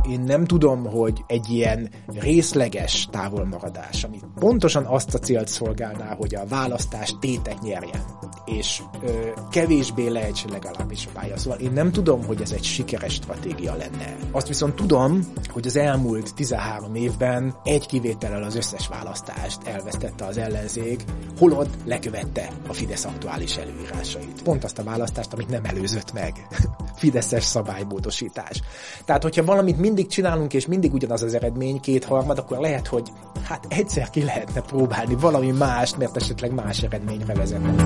Én nem tudom, hogy egy ilyen részleges távolmaradás, ami pontosan azt a célt szolgálná, hogy a választás tétek nyerjen, és kevésbé lejtse legalábbis a pálya. Szóval én nem tudom, hogy ez egy sikeres stratégia lenne. Azt viszont tudom, hogy az elmúlt 13 évben egy kivétellel az összes választást elvesztette az ellenzék, holott lekövette a Fidesz aktuális előírásait. Pont azt a választást, amit nem előzött meg. Fideszes szabálymódosítás. Tehát, hogyha valamit mindig csinálunk, és mindig ugyanaz az eredmény, 2/3, akkor lehet, hogy hát egyszer ki lehetne próbálni valami mást, mert esetleg más eredményre vezetne.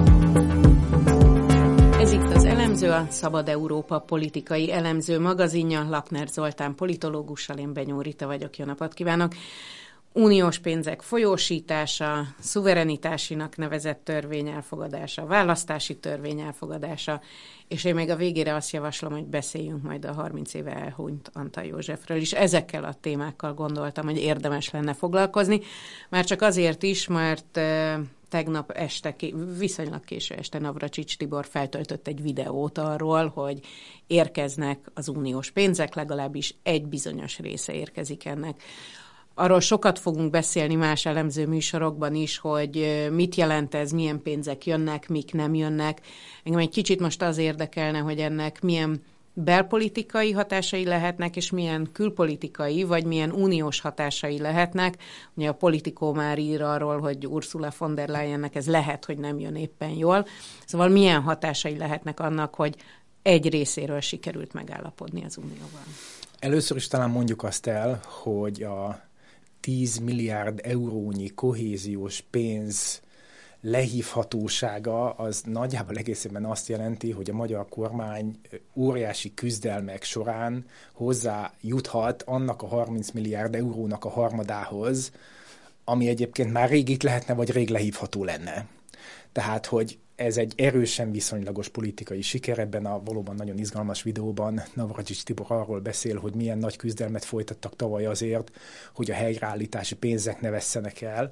Ez itt az Elemző, a Szabad Európa politikai elemző magazinja. Lapner Zoltán politológussal, én Benyó Rita vagyok, jó napot kívánok! Uniós pénzek folyósítása, szuverenitásinak nevezett törvény elfogadása, választási törvény elfogadása, és én még a végére azt javaslom, hogy beszéljünk majd a 30 éve elhunyt Antall Józsefről is. Ezekkel a témákkal gondoltam, hogy érdemes lenne foglalkozni. Már csak azért is, mert tegnap este, viszonylag késő este Navracsics Tibor feltöltött egy videót arról, hogy érkeznek az uniós pénzek, legalábbis egy bizonyos része érkezik ennek. Arról sokat fogunk beszélni más elemző műsorokban is, hogy mit jelent ez, milyen pénzek jönnek, mik nem jönnek. Engem egy kicsit most az érdekelne, hogy ennek milyen belpolitikai hatásai lehetnek, és milyen külpolitikai, vagy milyen uniós hatásai lehetnek. Ugye a Politico már ír arról, hogy Ursula von der Leyennek ez lehet, hogy nem jön éppen jól. Szóval milyen hatásai lehetnek annak, hogy egy részéről sikerült megállapodni az Unióval? Először is talán mondjuk azt el, hogy a 10 milliárd eurónyi kohéziós pénz lehívhatósága az nagyjából egészében azt jelenti, hogy a magyar kormány óriási küzdelmek során hozzájuthat annak a 30 milliárd eurónak a harmadához, ami egyébként már rég itt lehetne, vagy rég lehívható lenne. Tehát, hogy ez egy erősen viszonylagos politikai siker. Ebben a valóban nagyon izgalmas videóban Navracsics Tibor arról beszél, hogy milyen nagy küzdelmet folytattak tavaly azért, hogy a helyreállítási pénzek ne vesszenek el.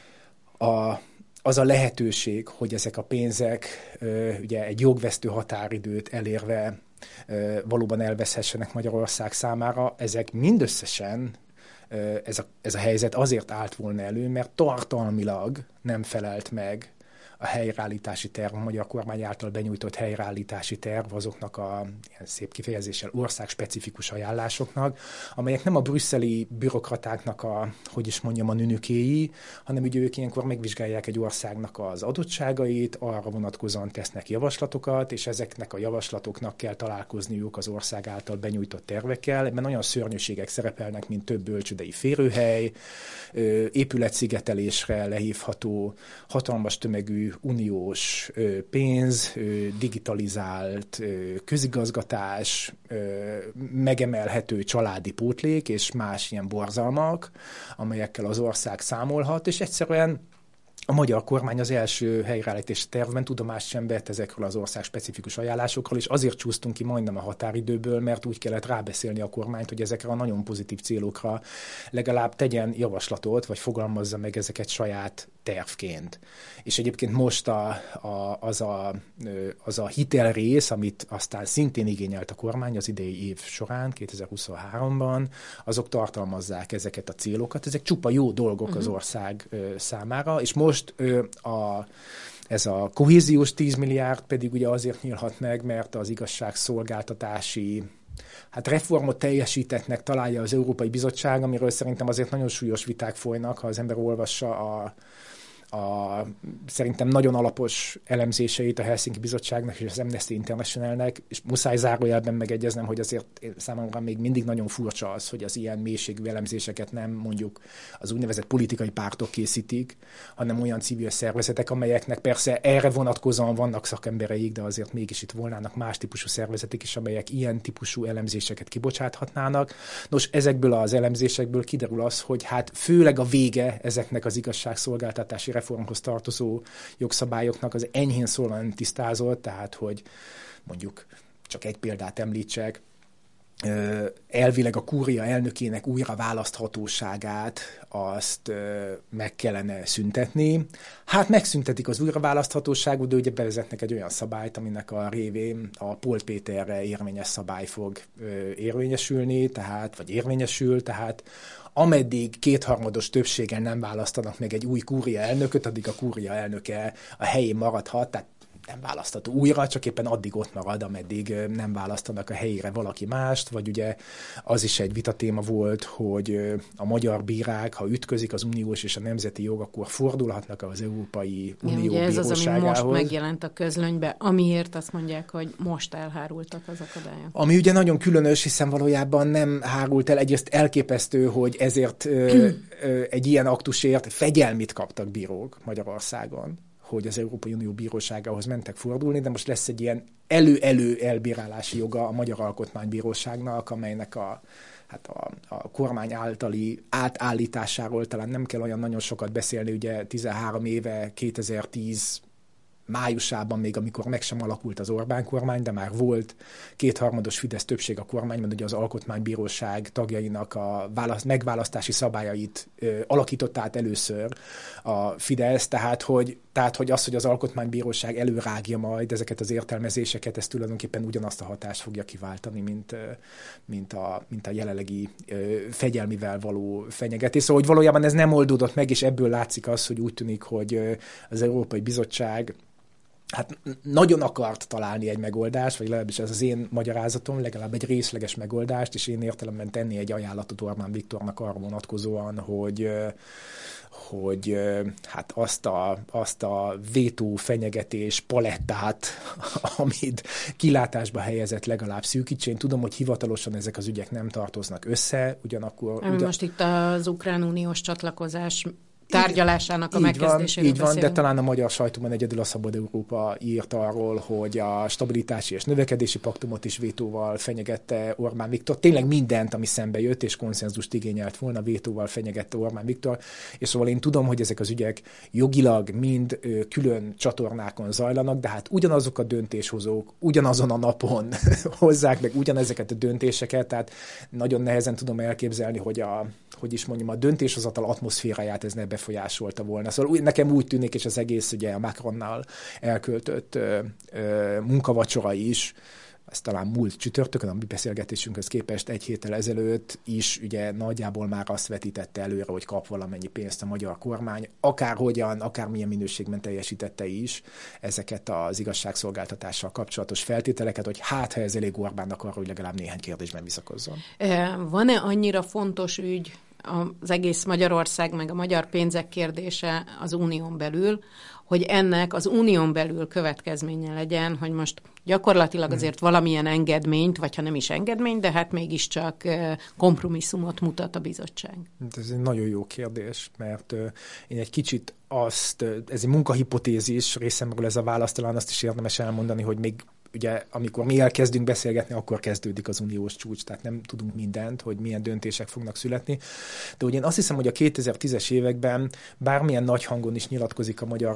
Az a lehetőség, hogy ezek a pénzek ugye egy jogvesztő határidőt elérve valóban elveszhessenek Magyarország számára, ezek mindösszesen ez a helyzet azért állt volna elő, mert tartalmilag nem felelt meg a helyreállítási terv, a magyar kormány által benyújtott helyreállítási terv azoknak a ilyen szép kifejezéssel országspecifikus ajánlásoknak, amelyek nem a brüsszeli bürokratáknak a nünükéi, hanem ugye ők ilyenkor megvizsgálják egy országnak az adottságait, arra vonatkozóan tesznek javaslatokat, és ezeknek a javaslatoknak kell találkozniuk az ország által benyújtott tervekkel. Ebben olyan szörnyűségek szerepelnek, mint több bölcsődei férőhely, épületszigetelésre lehívható hatalmas tömegű uniós pénz, digitalizált közigazgatás, megemelhető családi pótlék és más ilyen borzalmak, amelyekkel az ország számolhat, és egyszerűen a magyar kormány az első helyreállítási tervben tudomást sem vett ezekről az ország specifikus ajánlásokról, és azért csúsztunk ki majdnem a határidőből, mert úgy kellett rábeszélni a kormányt, hogy ezekre a nagyon pozitív célokra legalább tegyen javaslatot, vagy fogalmazza meg ezeket saját tervként. És egyébként most az a hitelrész, amit aztán szintén igényelt a kormány az idei év során, 2023-ban, azok tartalmazzák ezeket a célokat. Ezek csupa jó dolgok az ország számára, és most ez a kohéziós 10 milliárd pedig ugye azért nyílhat meg, mert az igazságszolgáltatási reformot teljesítettnek találja az Európai Bizottság, amiről szerintem azért nagyon súlyos viták folynak, ha az ember olvassa a szerintem nagyon alapos elemzéseit a Helsinki Bizottságnak és az Amnesty Internationalnek, és muszáj zárójelben megegyeznem, hogy azért számomra még mindig nagyon furcsa az, hogy az ilyen mélységű elemzéseket nem mondjuk az úgynevezett politikai pártok készítik, hanem olyan civil szervezetek, amelyeknek persze erre vonatkozóan vannak szakembereik, de azért mégis itt volnának más típusú szervezetek is, amelyek ilyen típusú elemzéseket kibocsáthatnának. Nos, ezekből az elemzésekből kiderül az, hogy főleg a vége ezeknek az igazságszolgáltatási reformhoz tartozó jogszabályoknak az enyhén szólva nem tisztázott, tehát hogy mondjuk csak egy példát említsek, elvileg a kúria elnökének újra választhatóságát azt meg kellene szüntetni. Hát megszüntetik az újraválaszthatóságot, de ugye bevezetnek egy olyan szabályt, aminek a révén a Polt Péterre érvényes szabály fog érvényesülni, vagy érvényesül, tehát ameddig kétharmados többséggel nem választanak meg egy új kúria elnököt, addig a kúria elnöke a helyén maradhat, tehát nem választható újra, csak éppen addig ott marad, ameddig nem választanak a helyére valaki mást, vagy ugye az is egy vitatéma volt, hogy a magyar bírák, ha ütközik az uniós és a nemzeti jog, akkor fordulhatnak az Európai Unió ugye ez bíróságához. az, ami most megjelent a közlönybe, amiért azt mondják, hogy most elhárultak az akadályok. Ami ugye nagyon különös, hiszen valójában nem hárult el, egyrészt elképesztő, hogy ezért egy ilyen aktusért fegyelmit kaptak bírók Magyarországon, hogy az Európai Unió bíróságához mentek fordulni, de most lesz egy ilyen elő-elő elbírálási joga a Magyar Alkotmánybíróságnak, amelynek a kormány általi átállításáról talán nem kell olyan nagyon sokat beszélni, ugye 13 éve, 2010 májusában még, amikor meg sem alakult az Orbán kormány, de már volt kétharmados Fidesz többség a kormányban, ugye az Alkotmánybíróság tagjainak a megválasztási szabályait alakított át először a Fidesz, tehát hogy az, hogy az Alkotmánybíróság előrágja majd ezeket az értelmezéseket, ez tulajdonképpen ugyanazt a hatást fogja kiváltani, mint a jelenlegi fegyelmivel való fenyegetés. Szóval, hogy valójában ez nem oldódott meg, és ebből látszik az, hogy úgy tűnik, hogy az Európai Bizottság nagyon akart találni egy megoldást, vagy legalábbis ez az én magyarázatom, legalább egy részleges megoldást, és én értelemben tenni egy ajánlatot Orbán Viktornak arra vonatkozóan, hogy azt a vétó fenyegetés palettát, amit kilátásba helyezett, legalább szűkítsen. Tudom, hogy hivatalosan ezek az ügyek nem tartoznak össze, ugyanakkor... Most itt az ukrán uniós csatlakozás tárgyalásának a megkezdéséről így van, de talán a magyar sajtóban egyedül a Szabad Európa írt arról, hogy a stabilitási és növekedési paktumot is vétóval fenyegette Orbán Viktor. Tényleg mindent, ami szembe jött, és konszenzust igényelt volna, vétóval fenyegette Orbán Viktor. És szóval én tudom, hogy ezek az ügyek jogilag mind külön csatornákon zajlanak, de hát ugyanazok a döntéshozók ugyanazon a napon hozzák meg ugyanezeket a döntéseket, tehát nagyon nehezen tudom elképzelni, hogy a döntéshozatal atmoszféráját ez ne befolyásolta volna. Szóval nekem úgy tűnik, és az egész ugye a Macronnal elköltött munkavacsora is, ez talán múlt csütörtökön, a mi beszélgetésünkhöz képest egy héttel ezelőtt is ugye nagyjából már azt vetítette előre, hogy kap valamennyi pénzt a magyar kormány, akárhogyan, akármilyen minőségben teljesítette is ezeket az igazságszolgáltatással kapcsolatos feltételeket, hogy ha ez elég Orbánnak arra, hogy legalább néhány kérdésben visszakozzon. Van-e annyira fontos ügy az egész Magyarország, meg a magyar pénzek kérdése az unión belül, hogy ennek az unión belül következménye legyen, hogy most gyakorlatilag azért valamilyen engedményt, vagy ha nem is engedményt, de hát mégiscsak kompromisszumot mutat a bizottság. Ez egy nagyon jó kérdés, mert én egy kicsit ez egy munkahipotézis részemről ez a válasz, talán azt is érdemes elmondani, hogy még ugye, amikor mi elkezdünk beszélgetni, akkor kezdődik az uniós csúcs, tehát nem tudunk mindent, hogy milyen döntések fognak születni. De ugye én azt hiszem, hogy a 2010-es években bármilyen nagy hangon is nyilatkozik a magyar,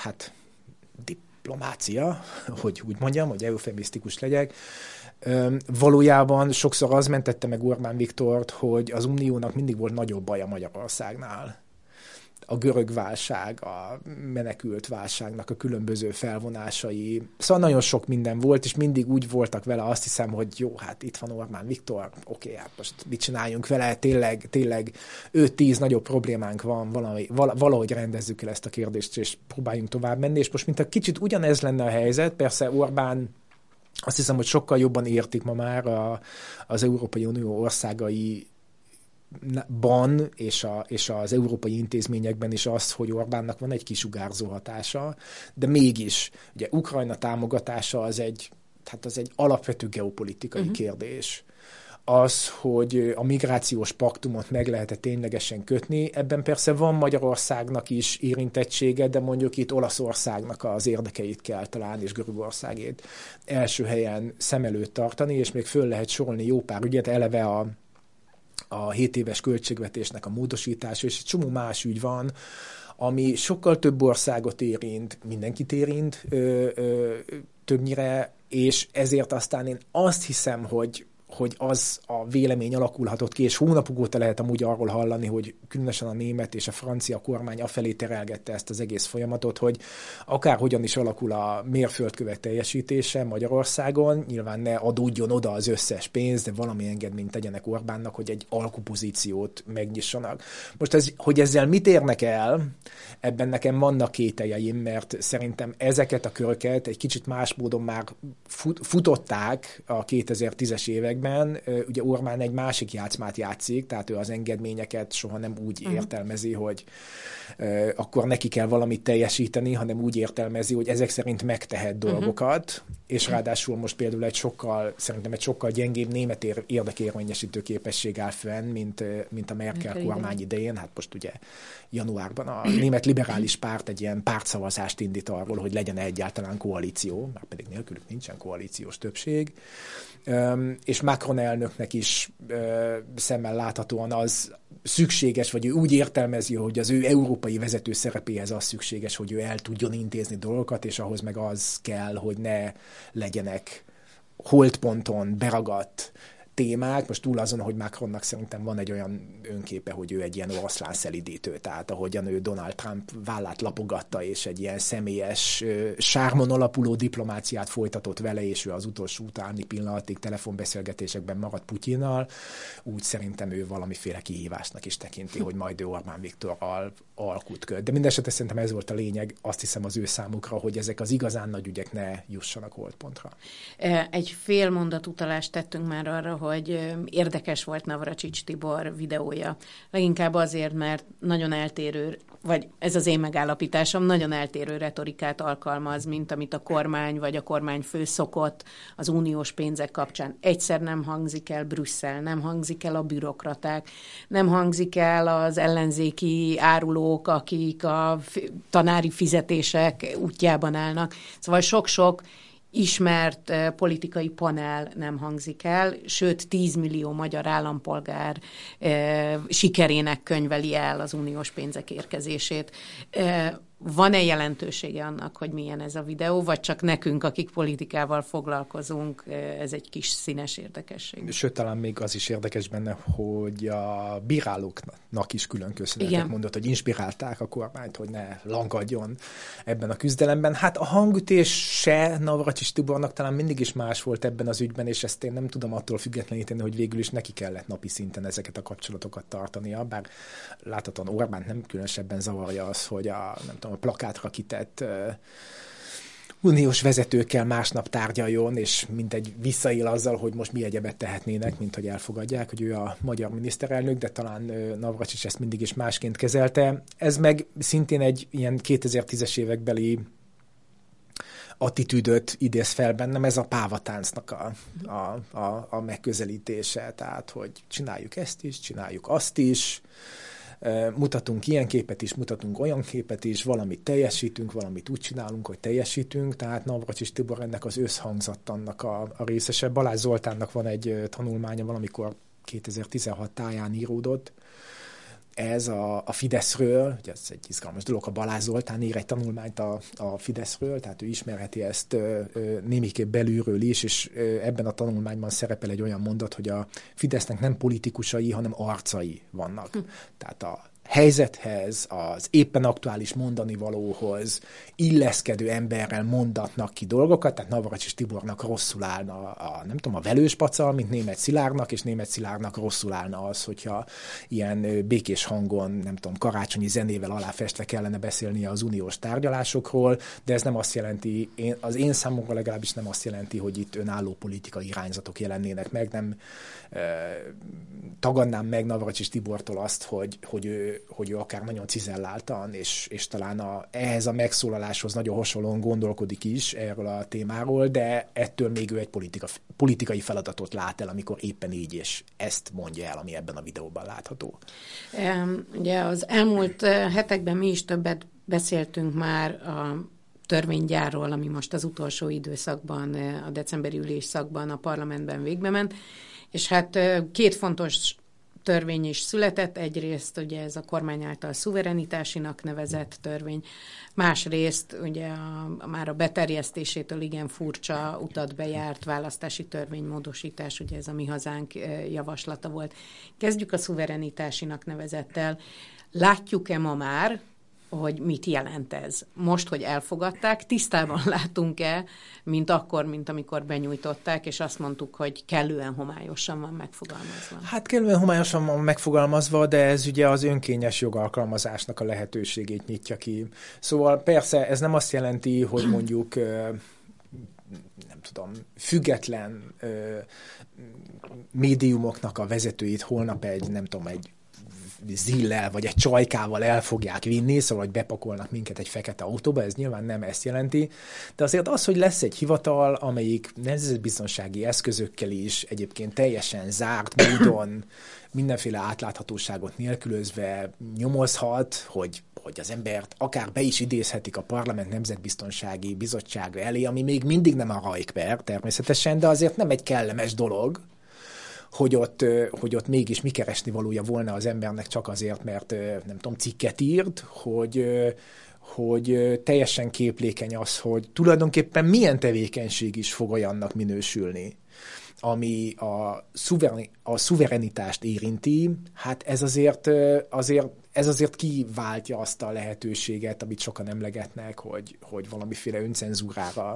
diplomácia, hogy úgy mondjam, hogy eufemisztikus legyek, valójában sokszor az mentette meg Orbán Viktort, hogy az uniónak mindig volt nagyobb baja Magyarországnál. A görög válság, a menekült válságnak a különböző felvonásai. Szóval nagyon sok minden volt, és mindig úgy voltak vele, azt hiszem, hogy jó, hát itt van Orbán Viktor, oké, hát most mit csináljunk vele, tényleg 5-10 nagyobb problémánk van, valahogy rendezzük el ezt a kérdést, és próbáljunk tovább menni, és most mint a kicsit ugyanez lenne a helyzet, persze Orbán azt hiszem, hogy sokkal jobban értik ma már az Európai Unió országai és az európai intézményekben is az, hogy Orbánnak van egy kisugárzó hatása, de mégis ugye Ukrajna támogatása az egy alapvető geopolitikai kérdés. Az, hogy a migrációs paktumot meg lehet-e ténylegesen kötni, ebben persze van Magyarországnak is érintettsége, de mondjuk itt Olaszországnak az érdekeit kell talán, és Görögországét első helyen szem előtt tartani, és még föl lehet sorolni jó pár ügyet, eleve a 7 éves költségvetésnek a módosítása, és egy csomó más ügy van, ami sokkal több országot érint, mindenkit érint többnyire, és ezért aztán én azt hiszem, hogy hogy az a vélemény alakulhatott ki, és hónapok óta lehet amúgy arról hallani, hogy különösen a német és a francia kormány afelé terelgette ezt az egész folyamatot, hogy akárhogyan is alakul a mérföldkövek teljesítése Magyarországon, nyilván ne adódjon oda az összes pénz, de valami engedményt tegyenek Orbánnak, hogy egy alkupozíciót megnyissanak. Most hogy ezzel mit érnek el, ebben nekem vannak kételjeim, mert szerintem ezeket a köröket egy kicsit más módon már futották a 2010-es években. Ugye Orbán egy másik játszmát játszik, tehát ő az engedményeket soha nem úgy értelmezi, hogy akkor neki kell valamit teljesíteni, hanem úgy értelmezi, hogy ezek szerint megtehet dolgokat, és ráadásul most például szerintem egy sokkal gyengébb német érdekérvényesítő képesség áll fenn, mint a Merkel kormány idején. Hát most ugye januárban a német liberális párt egy ilyen pártszavazást indít arról, hogy legyen egyáltalán koalíció, már pedig nélkülük nincsen koalíciós többség. És Macron elnöknek is szemmel láthatóan az szükséges, vagy ő úgy értelmezi, hogy az ő európai vezető szerepéhez az szükséges, hogy ő el tudjon intézni dolgokat, és ahhoz meg az kell, hogy ne legyenek holdponton beragadt témák, most túl azon, hogy Macronnak szerintem van egy olyan önképe, hogy ő egy ilyen oroszlán szelidítő, tehát ahogyan ő Donald Trump vállát lapogatta, és egy ilyen személyes sármon alapuló diplomáciát folytatott vele, és ő az utolsó utáni pillanatig telefonbeszélgetésekben maradt Putyinnal, úgy szerintem ő valamiféle kihívásnak is tekinti, hogy majd ő Orbán Viktorral alkut köt. De mindesetre szerintem ez volt a lényeg, azt hiszem az ő számukra, hogy ezek az igazán nagy ügyek ne jussanak holdpontra. Egy fél mondat utalást tettünk már arra, hogy érdekes volt Navracsics Tibor videója. Leginkább azért, mert nagyon eltérő, vagy ez az én megállapításom, nagyon eltérő retorikát alkalmaz, mint amit a kormány vagy a kormányfő szokott az uniós pénzek kapcsán. Egyszer nem hangzik el Brüsszel, nem hangzik el a bürokraták, nem hangzik el az ellenzéki árulók, akik a tanári fizetések útjában állnak. Szóval sok-sok ismert politikai panel nem hangzik el, sőt 10 millió magyar állampolgár sikerének könyveli el az uniós pénzek érkezését. Van-e jelentősége annak, hogy milyen ez a videó, vagy csak nekünk, akik politikával foglalkozunk, ez egy kis színes érdekesség? Sőt, talán még az is érdekes benne, hogy a bírálóknak is külön köszönetet mondott, hogy inspirálták a kormányt, hogy ne langadjon ebben a küzdelemben. Hát a hangütése Navracsics Tibornak talán mindig is más volt ebben az ügyben, és ezt én nem tudom attól függetleníteni, hogy végül is neki kellett napi szinten ezeket a kapcsolatokat tartania, bár láthatóan Orbán nem különösebben zavarja az, hogy a plakátra kitett uniós vezetőkkel másnap tárgyaljon, és mintegy visszaél azzal, hogy most mi egyebet tehetnének, mint hogy elfogadják, hogy ő a magyar miniszterelnök, de talán Navracsics ezt mindig is másként kezelte. Ez meg szintén egy ilyen 2010-es évekbeli attitűdöt idéz fel bennem, ez a pávatáncnak a megközelítése, tehát, hogy csináljuk ezt is, csináljuk azt is, mutatunk ilyen képet is, mutatunk olyan képet is, valamit teljesítünk, valamit úgy csinálunk, hogy teljesítünk, tehát Navracsics Tibor ennek az összhangzattannak a részese. Balázs Zoltánnak van egy tanulmánya, valamikor 2016 táján íródott, ez a Fideszről, ugye ez egy izgalmas dolog, a Balázs Zoltán ír egy tanulmányt a Fideszről, tehát ő ismerheti ezt némiképp belülről is, és ebben a tanulmányban szerepel egy olyan mondat, hogy a Fidesznek nem politikusai, hanem arcai vannak. Tehát a helyzethez, az éppen aktuális mondani valóhoz illeszkedő emberrel mondatnak ki dolgokat, tehát Navracsics Tibornak rosszul állna a velős pacal, mint Németh Szilárdnak, és Németh Szilárdnak rosszul állna az, hogyha ilyen békés hangon, nem tudom, karácsonyi zenével aláfestve kellene beszélnie az uniós tárgyalásokról, de ez nem azt jelenti, az én számomra legalábbis nem azt jelenti, hogy itt önálló politikai irányzatok jelennének meg, nem tagadnám meg Navracsics Tibortól azt, hogy ő akár nagyon cizelláltan, és talán ehhez a megszólaláshoz nagyon hasonlóan gondolkodik is erről a témáról, de ettől még ő egy politikai feladatot lát el, amikor éppen így, és ezt mondja el, ami ebben a videóban látható. Ugye az elmúlt hetekben mi is többet beszéltünk már a törvénygyárról, ami most az utolsó időszakban, a decemberi ülésszakban a parlamentben végbe ment, és hát két fontos törvény is született, egyrészt ugye ez a kormány által szuverenitásinak nevezett törvény, másrészt ugye már a beterjesztésétől igen furcsa utat bejárt választási törvénymódosítás, ugye ez a Mi Hazánk javaslata volt. Kezdjük a szuverenitásinak nevezettel. Látjuk-e ma már, hogy mit jelent ez? Most, hogy elfogadták, tisztában látunk-e, mint amikor benyújtották, és azt mondtuk, hogy kellően homályosan van megfogalmazva? Hát kellően homályosan van megfogalmazva, de ez ugye az önkényes jogalkalmazásnak a lehetőségét nyitja ki. Szóval persze ez nem azt jelenti, hogy mondjuk nem tudom, független médiumoknak a vezetőit holnap egy zillel vagy egy csajkával el fogják vinni, szóval, hogy bepakolnak minket egy fekete autóba, ez nyilván nem ezt jelenti, de azért az, hogy lesz egy hivatal, amelyik nemzetbiztonsági eszközökkel is egyébként teljesen zárt módon, mindenféle átláthatóságot nélkülözve nyomozhat, hogy az embert akár be is idézhetik a Parlament Nemzetbiztonsági Bizottsága elé, ami még mindig nem a rajkper természetesen, de azért nem egy kellemes dolog, hogy ott mégis mi keresni valója volna az embernek csak azért, mert nem tudom, cikket írt, hogy teljesen képlékeny az, hogy tulajdonképpen milyen tevékenység is fog olyannak minősülni, ami a szuverenitást érinti, hát ez azért kiváltja azt a lehetőséget, amit sokan emlegetnek, hogy valamiféle öncenzúrára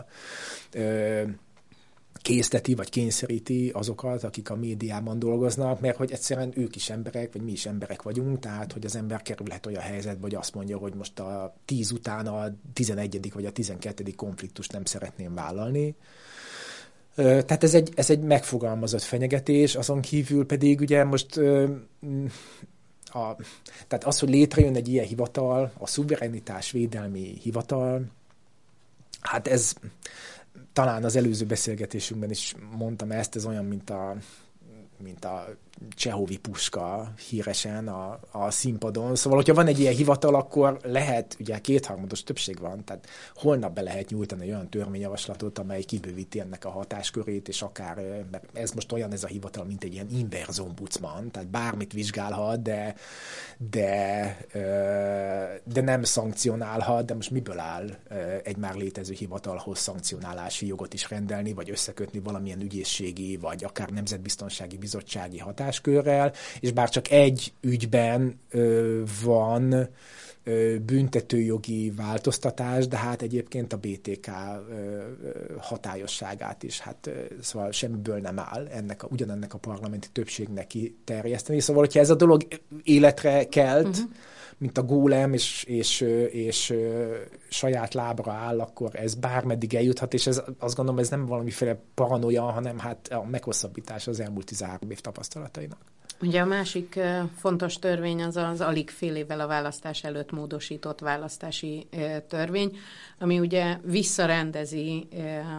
készteti, vagy kényszeríti azokat, akik a médiában dolgoznak, mert hogy egyszerűen ők is emberek, vagy mi is emberek vagyunk, tehát hogy az ember kerülhet olyan helyzetbe, hogy azt mondja, hogy most a 10 után a 11. vagy a 12. konfliktust nem szeretném vállalni. Tehát ez egy megfogalmazott fenyegetés, azon kívül pedig ugye most tehát az, hogy létrejön egy ilyen hivatal, a szuverenitás védelmi hivatal, hát ez talán az előző beszélgetésünkben is mondtam ezt, ez olyan, mint a Csehovi puska híresen a színpadon. Szóval, hogyha van egy ilyen hivatal, akkor lehet, ugye 2/3 többség van, tehát holnap be lehet nyújtani olyan törvényjavaslatot, amely kibővíti ennek a hatáskörét, és akár, mert ez most olyan ez a hivatal, mint egy ilyen inverz ombudsman, tehát bármit vizsgálhat, de nem szankcionálhat, de most miből áll egy már létező hivatalhoz szankcionálási jogot is rendelni, vagy összekötni valamilyen ügyészségi, vagy akár nemzetbiztonsági bizottsági hatáskörrel, és bár csak egy ügyben van büntetőjogi változtatás, de hát egyébként a BTK hatályosságát is, hát szóval semmiből nem áll ugyanennek a parlamenti többségnek kiterjeszteni. Szóval, hogyha ez a dolog életre kelt, mint a gólem, és saját lábra áll, akkor ez bármeddig eljuthat, és ez, azt gondolom, ez nem valamiféle paranoia, hanem hát a meghosszabbítás az elmúlt 13 év tapasztalatainak. Ugye a másik fontos törvény az alig fél évvel a választás előtt módosított választási törvény, ami ugye visszarendezi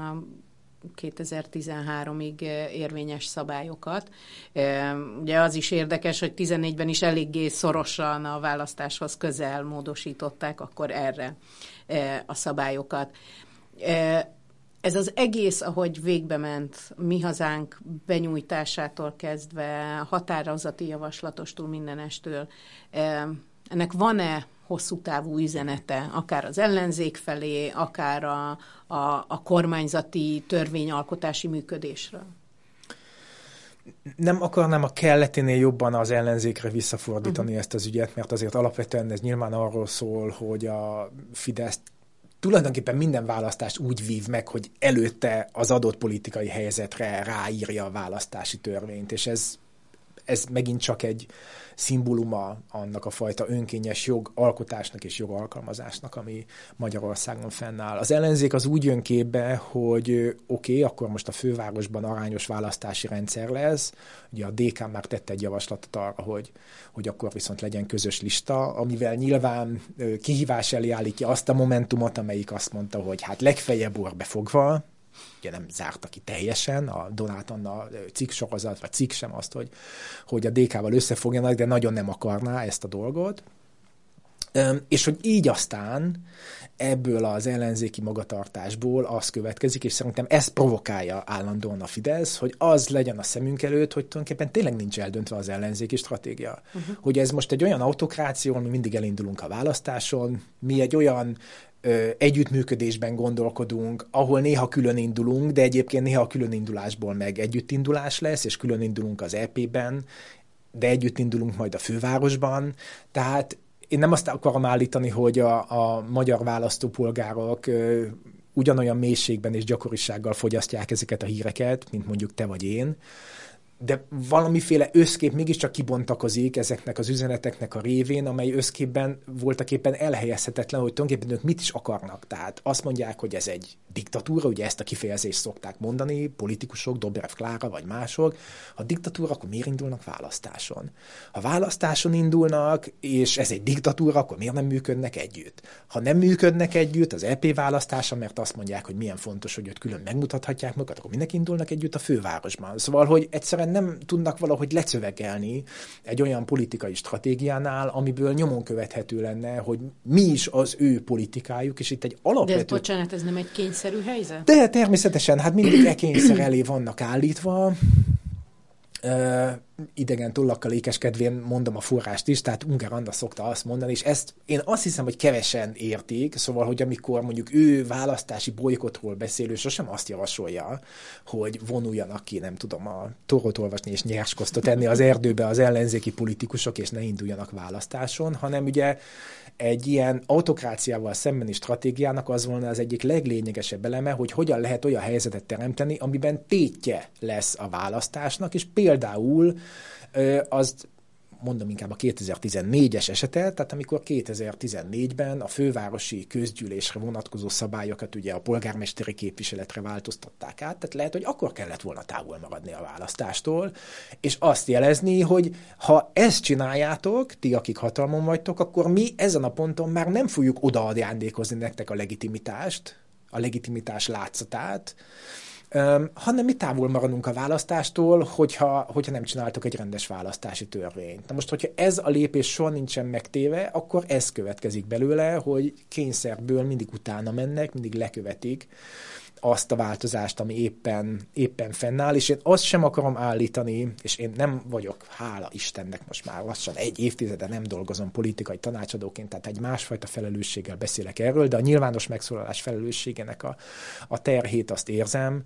2013-ig érvényes szabályokat. Ugye az is érdekes, hogy 14-ben is eléggé szorosan a választáshoz közel módosították akkor erre a szabályokat. Ez az egész, ahogy végbe ment Mi Hazánk benyújtásától kezdve, határozati javaslatostól, mindenestől, ennek van-e hosszú távú üzenete, akár az ellenzék felé, akár a kormányzati törvényalkotási működésről? Nem akarnám a kelleténél jobban az ellenzékre visszafordítani ezt az ügyet, mert azért alapvetően ez nyilván arról szól, hogy a Fidesz tulajdonképpen minden választást úgy vív meg, hogy előtte az adott politikai helyzetre ráírja a választási törvényt, és ez megint csak egy szimbóluma annak a fajta önkényes jogalkotásnak és jogalkalmazásnak, ami Magyarországon fennáll. Az ellenzék az úgy jön képbe, hogy oké, akkor most a fővárosban arányos választási rendszer lesz. Ugye a DK már tette egy javaslatot arra, hogy akkor viszont legyen közös lista, amivel nyilván kihívás elé állítja azt a momentumot, amelyik azt mondta, hogy hát legfeljebb orrbefogva, ugye nem zárta ki teljesen, a Donát Anna cikksorozat, vagy cikk sem azt, hogy a DK-val összefogjanak, de nagyon nem akarná ezt a dolgot. És hogy így aztán ebből az ellenzéki magatartásból az következik, és szerintem ezt provokálja állandóan a Fidesz, hogy az legyen a szemünk előtt, hogy tulajdonképpen tényleg nincs eldöntve az ellenzéki stratégia. Hogy ez most egy olyan autokrácia, mi mindig elindulunk a választáson, mi egy olyan együttműködésben gondolkodunk, ahol néha külön indulunk, de egyébként néha a különindulásból meg együttindulás lesz, és külön indulunk az EP-ben, de együtt indulunk majd a fővárosban. Tehát én nem azt akarom állítani, hogy a magyar választópolgárok ugyanolyan mélységben és gyakorisággal fogyasztják ezeket a híreket, mint mondjuk te vagy én, de valamiféle összkép mégiscsak kibontakozik ezeknek az üzeneteknek a révén, amely összképben voltaképpen elhelyezhetetlen, hogy tulajdonképpen ők mit is akarnak. Tehát azt mondják, hogy ez egy diktatúra, ugye ezt a kifejezést szokták mondani, politikusok, Dobrev Klára vagy mások. Ha diktatúra, akkor miért indulnak választáson? Ha választáson indulnak, és ez egy diktatúra, akkor miért nem működnek együtt? Ha nem működnek együtt az EP választása, mert azt mondják, hogy milyen fontos, hogy ott külön megmutathatják magukat, akkor minek indulnak együtt a fővárosban? Szóval, hogy egyszerűen nem tudnak valahogy lecövegelni egy olyan politikai stratégiánál, amiből nyomon követhető lenne, hogy mi is az ő politikájuk, és itt egy alapvető... De ez, bocsánat, ez nem egy kényszerű helyzet? De természetesen, hát mindig kényszer elé vannak állítva. Idegen tollakkal ékeskedvén mondom a forrást is, tehát Ungár Anna szokta azt mondani, és ezt én azt hiszem, hogy kevesen értik, szóval, hogy amikor mondjuk ő választási bolykotról beszélő, sosem azt javasolja, hogy vonuljanak ki, nem tudom, a torrót olvasni és nyerskosztot tenni az erdőbe az ellenzéki politikusok, és ne induljanak választáson, hanem ugye egy ilyen autokráciával szembeni stratégiának az volna az egyik leglényegesebb eleme, hogy hogyan lehet olyan helyzetet teremteni, amiben tétje lesz a választásnak, és például azt mondom inkább a 2014-es esetet, tehát amikor 2014-ben a fővárosi közgyűlésre vonatkozó szabályokat ugye a polgármesteri képviseletre változtatták át, tehát lehet, hogy akkor kellett volna távol maradni a választástól, és azt jelezni, hogy ha ezt csináljátok, ti, akik hatalmon vagytok, akkor mi ezen a ponton már nem fogjuk odaajándékozni nektek a legitimitás látszatát, hanem mi távol maradunk a választástól, hogyha nem csináltok egy rendes választási törvényt. Na most, hogyha ez a lépés soha nincsen megtéve, akkor ez következik belőle, hogy kényszerből mindig utána mennek, mindig lekövetik azt a változást, ami éppen fennáll, és én azt sem akarom állítani, és én nem vagyok, hála Istennek, most már lassan egy évtizede nem dolgozom politikai tanácsadóként, tehát egy másfajta felelősséggel beszélek erről, de a nyilvános megszólalás felelősségének a terhét azt érzem,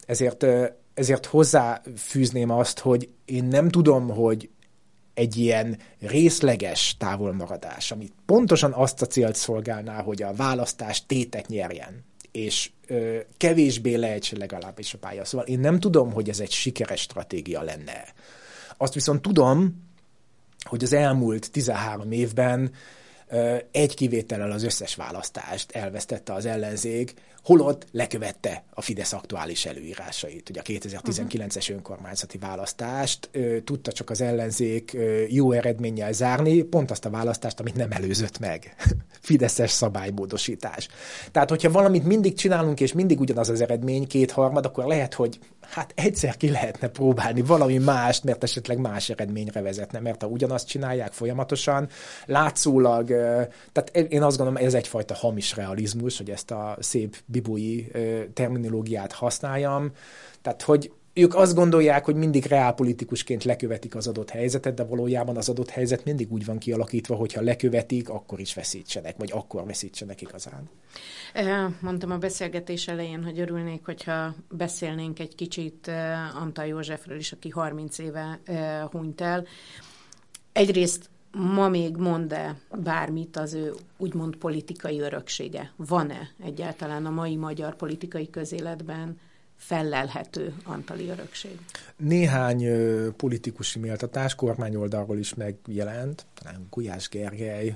ezért hozzáfűzném azt, hogy én nem tudom, hogy egy ilyen részleges távolmaradás, ami pontosan azt a célt szolgálná, hogy a választás tétet nyerjen, és kevésbé lejtse legalábbis a pálya. Szóval én nem tudom, hogy ez egy sikeres stratégia lenne. Azt viszont tudom, hogy az elmúlt 13 évben egy kivétellel az összes választást elvesztette az ellenzék, holott lekövette a Fidesz aktuális előírásait. Ugye a 2019-es önkormányzati választást tudta csak az ellenzék jó eredménnyel zárni, pont azt a választást, amit nem előzött meg. Fideszes szabálymódosítás. Tehát, hogyha valamit mindig csinálunk, és mindig ugyanaz az eredmény, 2/3, akkor lehet, hogy hát egyszer ki lehetne próbálni valami mást, mert esetleg más eredményre vezetne, mert ha ugyanazt csinálják folyamatosan, látszólag, tehát én azt gondolom, ez egyfajta hamis realizmus, hogy ezt a szép bibói terminológiát használjam, tehát, hogy ők azt gondolják, hogy mindig reálpolitikusként lekövetik az adott helyzetet, de valójában az adott helyzet mindig úgy van kialakítva, hogyha lekövetik, akkor is veszítsenek, vagy akkor veszítsenek igazán. Mondtam a beszélgetés elején, hogy örülnék, hogyha beszélnénk egy kicsit Antall Józsefről is, aki 30 éve hunyt el. Egyrészt ma még mond-e bármit az ő úgymond politikai öröksége? Van-e egyáltalán a mai magyar politikai közéletben fellelhető antali örökség? Néhány politikusi méltatás kormányoldalról is megjelent, talán Gulyás Gergely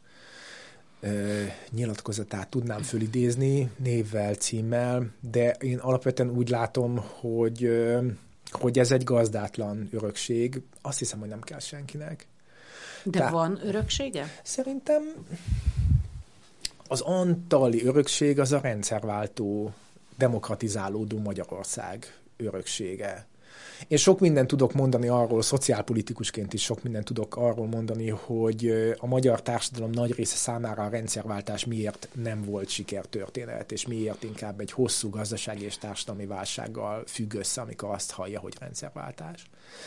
nyilatkozatát tudnám fölidézni névvel, címmel, de én alapvetően úgy látom, hogy ez egy gazdátlan örökség. Azt hiszem, hogy nem kell senkinek. De van öröksége? Szerintem az antali örökség az a rendszerváltó, demokratizálódó Magyarország öröksége. Én sok mindent tudok mondani arról, szociálpolitikusként is sok mindent tudok arról mondani, hogy a magyar társadalom nagy része számára a rendszerváltás miért nem volt sikertörténet, és miért inkább egy hosszú gazdasági és társadalmi válsággal függ össze, amikor azt hallja, hogy rendszerváltás.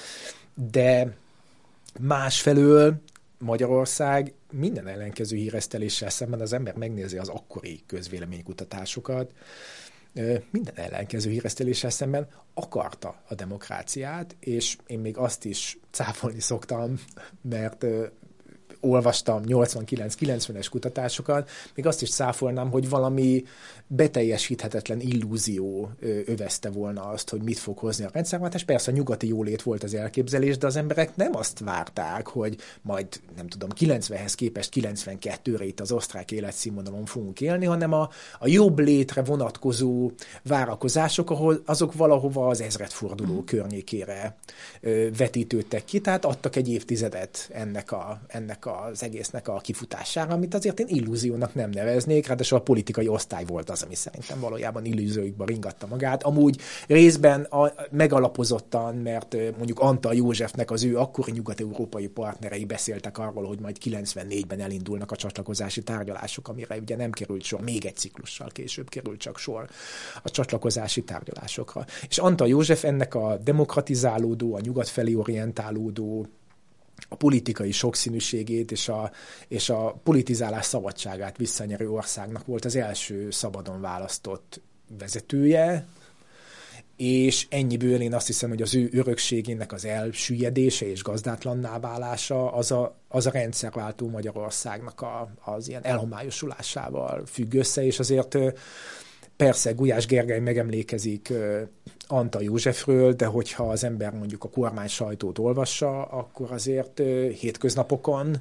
De másfelől Magyarország minden ellenkező híreszteléssel szemben, az ember megnézi az akkori közvéleménykutatásokat, minden ellenkező híreszteléssel szemben akarta a demokráciát, és én még azt is cáfolni szoktam, mert olvastam 89-90-es kutatásokat, még azt is cáfolnám, hogy valami beteljesíthetetlen illúzió övezte volna azt, hogy mit fog hozni a rendszerváltás. Persze a nyugati jólét volt az elképzelés, de az emberek nem azt várták, hogy majd, nem tudom, 90-hez képest 92-re itt az osztrák életszínvonalon fogunk élni, hanem a jobb létre vonatkozó várakozások, ahol azok valahova az ezredforduló környékére vetítődtek ki, tehát adtak egy évtizedet ennek az egésznek a kifutására, amit azért én illúziónak nem neveznék, ráadásul a politikai osztály volt az, ami szerintem valójában illúzióikba ringatta magát. Amúgy részben megalapozottan, mert mondjuk Antal Józsefnek az ő akkori nyugat-európai partnerei beszéltek arról, hogy majd 94-ben elindulnak a csatlakozási tárgyalások, amire ugye nem került sor, még egy ciklussal később került csak sor a csatlakozási tárgyalásokra. És Antal József ennek a demokratizálódó, a nyugat felé orientálódó, a politikai sokszínűségét és a politizálás szabadságát visszanyerő országnak volt az első szabadon választott vezetője, és ennyiből én azt hiszem, hogy az ő örökségének az elsüllyedése és gazdátlanná válása az a rendszerváltó Magyarországnak az ilyen elhomályosulásával függ össze, és azért persze Gulyás Gergely megemlékezik Antal Józsefről, de hogyha az ember mondjuk a kormány sajtót olvassa, akkor azért hétköznapokon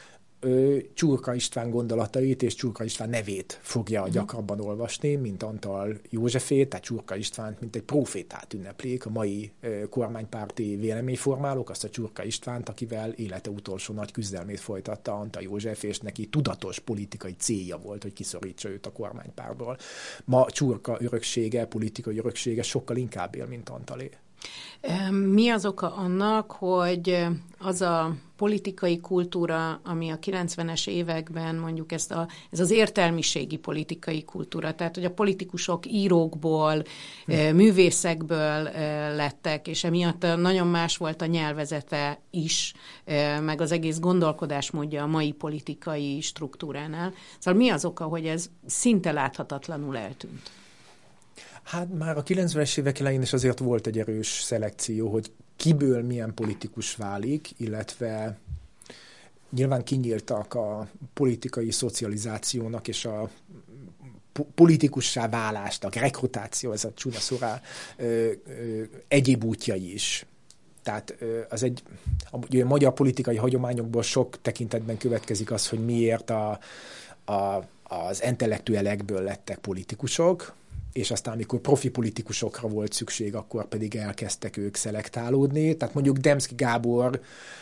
Csurka István gondolatait és Csurka István nevét fogja gyakrabban olvasni, mint Antal Józsefét, tehát Csurka Istvánt, mint egy profétát ünneplik a mai kormánypárti véleményformálók, azt a Csurka Istvánt, akivel élete utolsó nagy küzdelmét folytatta Antal József, és neki tudatos politikai célja volt, hogy kiszorítsa őt a kormánypártból. Ma Csurka öröksége, politikai öröksége sokkal inkább él, mint Antalé. Mi az oka annak, hogy az a politikai kultúra, ami a 90-es években mondjuk ez az értelmiségi politikai kultúra, tehát hogy a politikusok írókból, művészekből lettek, és emiatt nagyon más volt a nyelvezete is, meg az egész gondolkodásmódja a mai politikai struktúránál. Szóval mi az oka, hogy ez szinte láthatatlanul eltűnt? Hát már a 90-es évek elején is azért volt egy erős szelekció, hogy kiből milyen politikus válik, illetve nyilván kinyíltak a politikai szocializációnak és a politikussá válásnak, rekrutáció, ez a csúnya szó egyéb útjai is. Tehát a magyar politikai hagyományokból sok tekintetben következik az, hogy miért az intellektuelekből lettek politikusok, és aztán, amikor profi politikusokra volt szükség, akkor pedig elkezdtek ők szelektálódni. Tehát mondjuk Demszky Gábor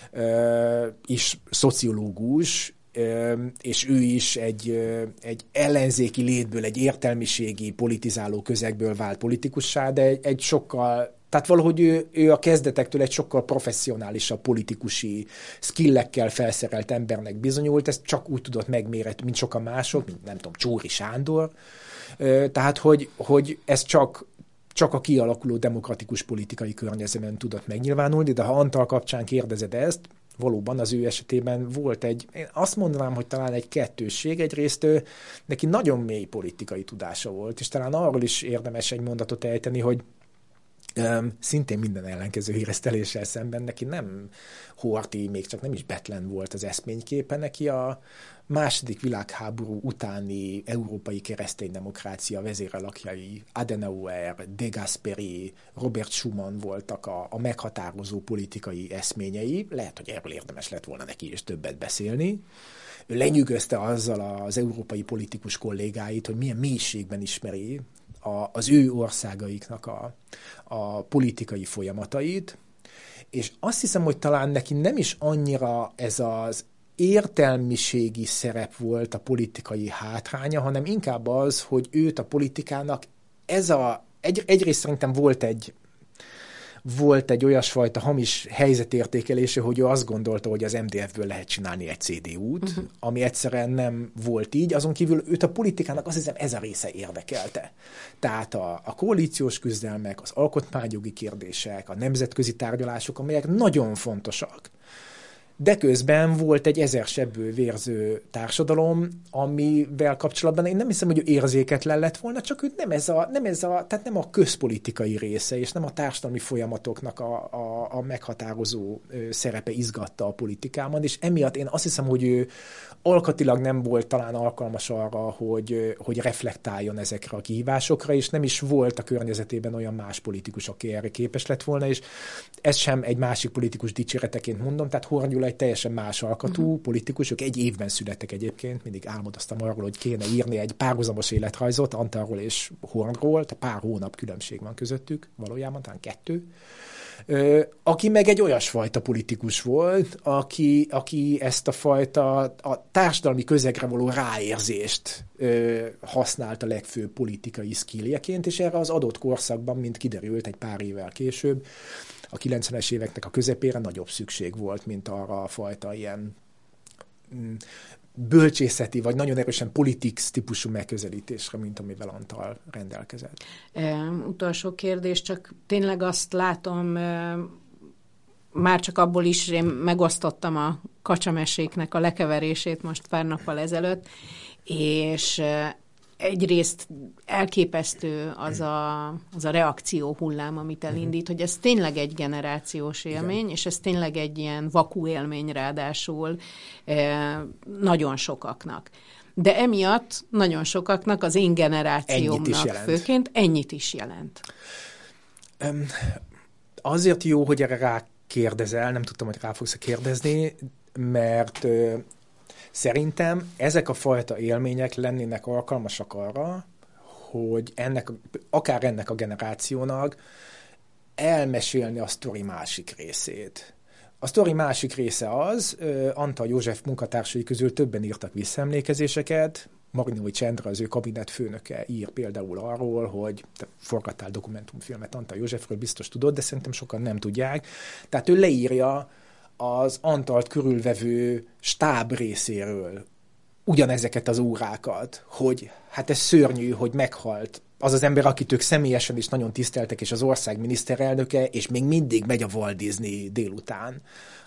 is szociológus, és ő is egy ellenzéki létből, egy értelmiségi politizáló közegből vált politikussá, de egy sokkal, tehát valahogy ő a kezdetektől egy sokkal professzionálisabb politikusi skillekkel felszerelt embernek bizonyult, ezt csak úgy tudott megméretni, mint sokan mások, mint nem tudom, Csóri Sándor. Tehát, hogy ez csak a kialakuló demokratikus politikai környezetben tudott megnyilvánulni, de ha Antal kapcsán kérdezed ezt, valóban az ő esetében volt én azt mondanám, hogy talán egy kettősség. Egyrészt neki nagyon mély politikai tudása volt, és talán arról is érdemes egy mondatot ejteni, hogy szintén minden ellenkező híreszteléssel szemben neki nem Horthy, még csak nem is Bethlen volt az eszményképe, neki a második világháború utáni európai kereszténydemokrácia vezérelakjai Adenauer, De Gasperi, Robert Schuman voltak a meghatározó politikai eszményei. Lehet, hogy erről érdemes lett volna neki is többet beszélni. Ő lenyűgözte azzal az európai politikus kollégáit, hogy milyen mélységben ismeri az ő országaiknak a politikai folyamatait, és azt hiszem, hogy talán neki nem is annyira ez az értelmiségi szerep volt a politikai hátránya, hanem inkább az, hogy őt a politikának egyrészt szerintem volt volt egy olyasfajta hamis helyzetértékelése, hogy ő azt gondolta, hogy az MDF-ből lehet csinálni egy CDU-t, ami egyszerűen nem volt így. Azon kívül őt a politikának azt hiszem ez a része érdekelte. Tehát a koalíciós küzdelmek, az alkotmányjogi kérdések, a nemzetközi tárgyalások, amelyek nagyon fontosak. De közben volt egy ezer sebből vérző társadalom, amivel kapcsolatban én nem hiszem, hogy ő érzéketlen lett volna, csak ő tehát nem a közpolitikai része, és nem a társadalmi folyamatoknak a meghatározó szerepe izgatta a politikában, és emiatt én azt hiszem, hogy ő alkatilag nem volt talán alkalmas arra, hogy reflektáljon ezekre a kihívásokra, és nem is volt a környezetében olyan más politikus, aki erre képes lett volna, és ez sem egy másik politikus dicséreteként mondom, tehát Horn Gyula egy teljesen más alkatú politikus, ők egy évben születtek egyébként, mindig álmodoztam arról, hogy kéne írni egy párhuzamos életrajzot Antalról és Hornról, tehát pár hónap különbség van közöttük, valójában talán 2. Aki meg egy olyasfajta politikus volt, aki ezt a fajta a társadalmi közegre való ráérzést használta legfőbb politikai skilljeként, és erre az adott korszakban, mint kiderült egy pár évvel később, a 90-es éveknek a közepére nagyobb szükség volt, mint arra a fajta ilyen bölcsészeti, vagy nagyon erősen politics típusú megközelítésre, mint amivel Antal rendelkezett. Utolsó kérdés, csak tényleg azt látom, már csak abból is én megosztottam a kacsameséknek a lekeverését most pár nappal ezelőtt, és egyrészt elképesztő az a reakció hullám, amit elindít, hogy ez tényleg egy generációs élmény, igen. És ez tényleg egy ilyen vakú élmény ráadásul nagyon sokaknak. De emiatt nagyon sokaknak, az én generációmnak főként ennyit is jelent. Azért jó, hogy erre rákérdezel, nem tudtam, hogy rá fogsz kérdezni, mert szerintem ezek a fajta élmények lennének alkalmasak arra, hogy akár ennek a generációnak elmesélni a sztori másik részét. A sztori másik része az, Antal József munkatársai közül többen írtak visszaemlékezéseket, Marinói Csendra, az ő kabinetfőnöke ír például arról, hogy te forgattál dokumentumfilmet Antal Józsefről, biztos tudod, de szerintem sokan nem tudják. Tehát ő leírja az Antalt körülvevő stáb részéről ugyanezeket az órákat, hogy hát ez szörnyű, hogy meghalt az az ember, akit ők személyesen is nagyon tiszteltek, és az ország miniszterelnöke, és még mindig megy a Walt Disney délután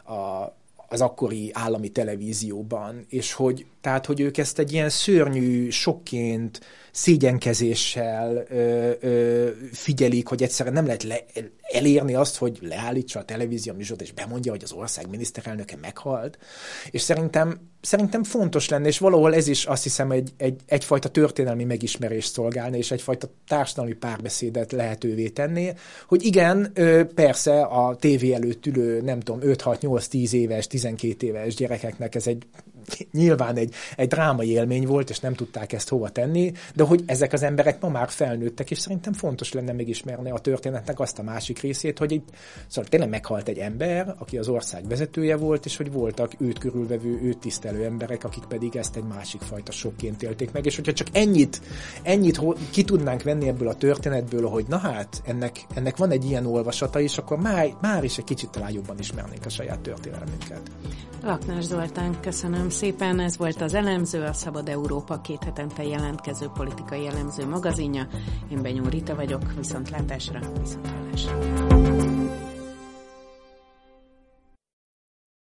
az akkori állami televízióban, és hogy ők ezt egy ilyen szörnyű sokként, szégyenkezéssel figyelik, hogy egyszerűen nem lehet elérni azt, hogy leállítsa a televízió műsort, és bemondja, hogy az ország miniszterelnöke meghalt. És szerintem fontos lenne, és valahol ez is azt hiszem egyfajta történelmi megismerést szolgálna, és egyfajta társadalmi párbeszédet lehetővé tenni, hogy igen, persze a tévé előtt ülő, nem tudom, 5-6-8-10 éves, 12 éves gyerekeknek ez nyilván egy drámai élmény volt, és nem tudták ezt hova tenni, de hogy ezek az emberek ma már felnőttek, és szerintem fontos lenne megismerni a történetnek azt a másik részét, hogy szóval tényleg meghalt egy ember, aki az ország vezetője volt, és hogy voltak őt körülvevő, őt tisztelő emberek, akik pedig ezt egy másik fajta sokként élték meg, és hogyha csak ennyit ki tudnánk venni ebből a történetből, hogy na hát, ennek van egy ilyen olvasata is, akkor már is egy kicsit talán jobban ismernénk a saját történelmünket. Lakner Zoltán, köszönöm szépen. Ez volt az Elemző, a Szabad Európa 2 hetente jelentkező politikai elemző magazinja. Én Benyó Rita vagyok, viszontlátásra, viszonthallásra.